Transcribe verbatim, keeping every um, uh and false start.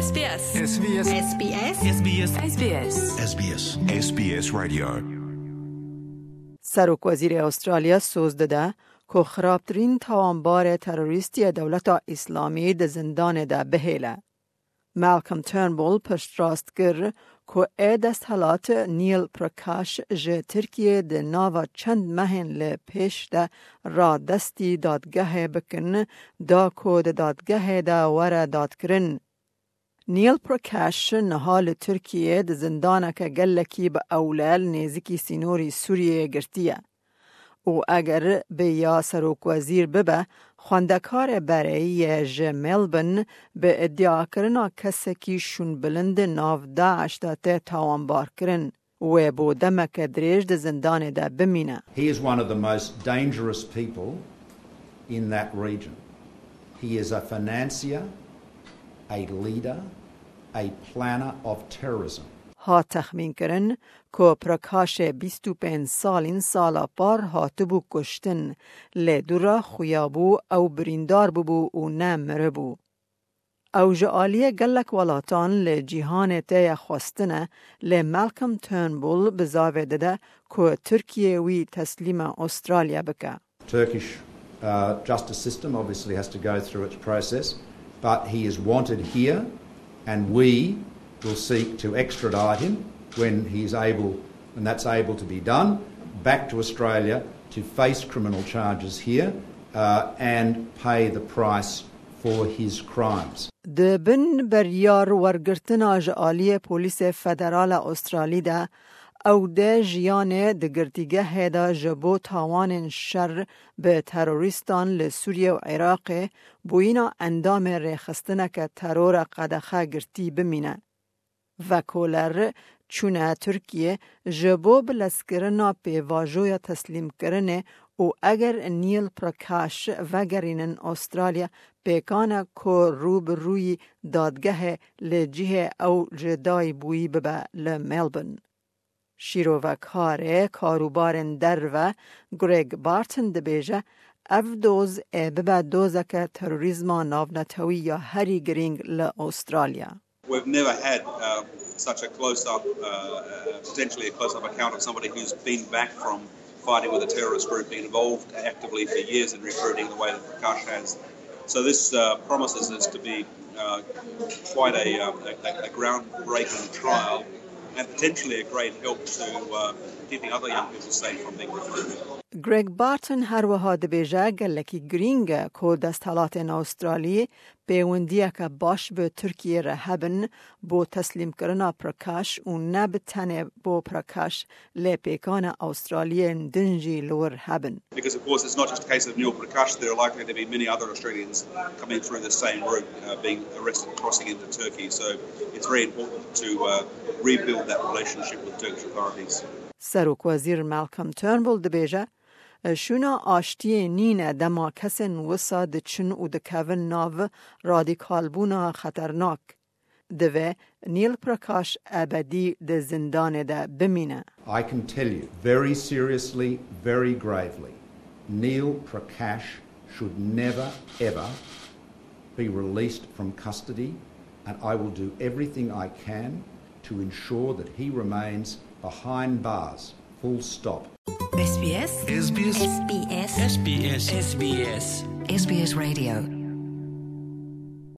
اس بی اس اس بی اس اس بی اس اس بی اس اس بی اس اس بی اس اس بی اس رادیو. سروک وزیر استرالیا سوز داده که خرابترین تاوانبار تروریستی دولت اسلامی ده زندان ده بهیله. مالکم ترنبول پشت راستگر که ای دستحالات نیل پرکاش جه ترکیه ده ناوا چند مهن لپیش ده را دستی دادگاه بکن دا که ده دادگاه ده وره داد کرن. نیل پرکاش نهال ترکیه ده زندانه که گلکی با اولال نیزکی سینوری سوریه گرتیه. او اگر به یا سروک وزیر ببه خواندکار برای ج ملبن به ادعا کرنا کسی که شون بلند ناو داعش داته تاوانبار کرن و بو دمک دریج ده زندان ده بمینه. He is one of the most dangerous people in that region. He is a financier, a leader, a planner of terrorism. ها تخمین کرن که پرکاش بیست و پنج سالین سالا پار هاتبو کشتن لیدورا خویابو او بریندار ببو و نمره بو. او جعالیه گلک ولاتان لی جیهان تیه خواستنه لی مالکم ترنبول بزاوه داده که ترکیه وی تسلیم استرالیا بکه. Turkish uh, justice system obviously has to go through its process, but he is wanted here and we will seek to extradite him when he is able, when that's able to be done, back to Australia to face criminal charges here uh, and pay the price for his crimes. ده بن بریار ورگرتنا جعالی پولیس فدرال استرالی ده او ده جیان ده گرتیگه ده جبو تاوان شر به تروریستان لسوریه و عراق بوینا اندام ریخستنه که ترور قدخه گرتی بمینه. و کولر چونه ترکیه جبو بلسکرنا پی واجویا تسلیم کرنه و اگر نیل پرکاش وگرینن استرالیا پیکانه که روب روی دادگه لجیه او جدای بویی ببه لملبن. شیرو و کاره کاروبارن در و گریگ بارتن دبیجه اف دوز ای ببه دوزه که تروریزما ناونتوی یا هری گرینگ لأسترالیا. We've never had uh, such a close-up, uh, potentially a close-up account of somebody who's been back from fighting with a terrorist group, been involved actively for years in recruiting the way that Prakash has. So this uh, promises us to be uh, quite a, a, a groundbreaking trial and potentially a great help to uh, keeping other young people safe from being recruited. گریگ بارتن هر وها دبیجه گلکی گرینگ که دستحالات استرالی پیوندیه که باش به ترکیه رهبن بو تسلیم کرنا پرکاش و نب تنه بو پرکاش لی پیکان استرالی دنجی لور هبن. Because of course it's not just a case of Neil Prakash, there are likely to be many other Australians coming through the same route, uh, being arrested crossing into Turkey. So it's very important to uh, rebuild that relationship with Turkish authorities. سروک وزیر مالکم ترنبول دبیجه شونا آشتی نین دما کسن وسا دچن و دکون ناو رادیکال بونا خطرناک. دوه نیل پرکاش ابدی ده زندان ده بمینه. I can tell you very seriously, very gravely, Neil Prakash should never ever be released from custody, and I will do everything I can to ensure that he remains behind bars. Full stop. اس بی اس اس بی اس اس بی اس اس بی اس اس بی اس اس بی اس رادیو